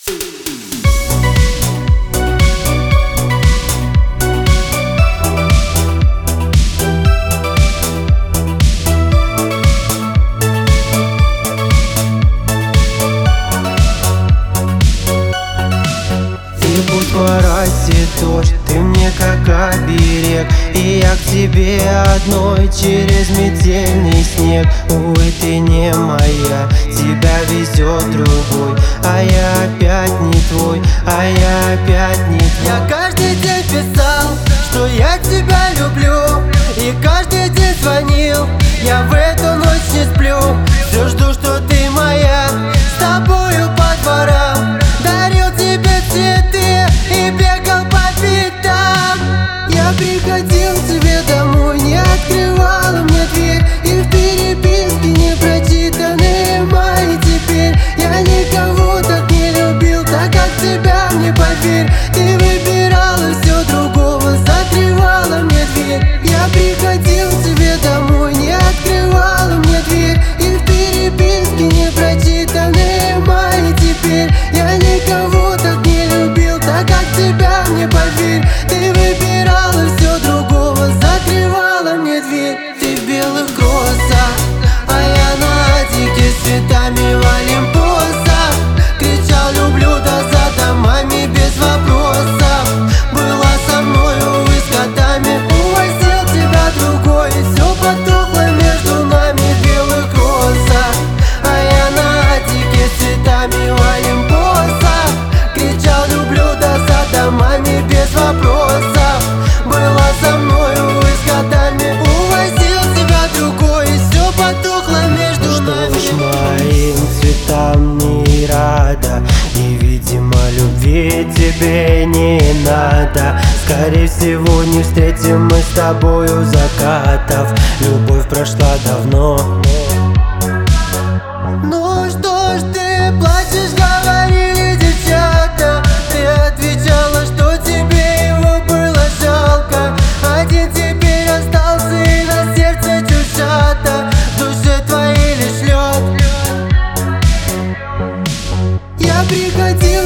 Пусть моросит дождь, ты мне как оберег, и я к тебе одной через метельный снег. Увы, ты не моя, тебя везет другой, а я опять не твой, а я опять не твой. Я каждый день писал, что я тебя люблю, и каждый день звонил, я в эту ночь не сплю. Все жду, что ты моя, с тобою по дворам, дарил тебе цветы и бегал по пятам. Я приходил к тебе домой, не открывала мне дверь, и в переписке не прочитанные мои теперь. Я никого так не любил, так как тебя, мне поверь. Ты выбирала все другого, закрывала мне дверь. Я приходил к тебе домой, не открывала мне дверь, и в переписке не прочитанные мои теперь. Я никого так не любил, так как тебя, мне поверь. Ты выбирала все другого, закрывала мне дверь. Ты в белых грозах, а я на Адике с цветами в Олимпосах. Кричал люблю, да за домами без вопросов. Была со мною вы с годами, увозил тебя другой, и все потухло между нами в белых розах, а я на Адике с цветами в Олимпосах. Кричал люблю, да за домами без вопросов. Была со мною вы с годами, увозил тебя другой, и все потухло между нами. Что ж, моим цветам не рада, и, видимо, любви тебе не надо. Скорее всего, не встретим мы с тобою закатов. Любовь прошла давно. Ну что ж ты плачешь, говорили девчата. Ты отвечала, что тебе его было жалко. Один теперь остался, и на сердце чужата, в душе твоей лишь лед. Я приходил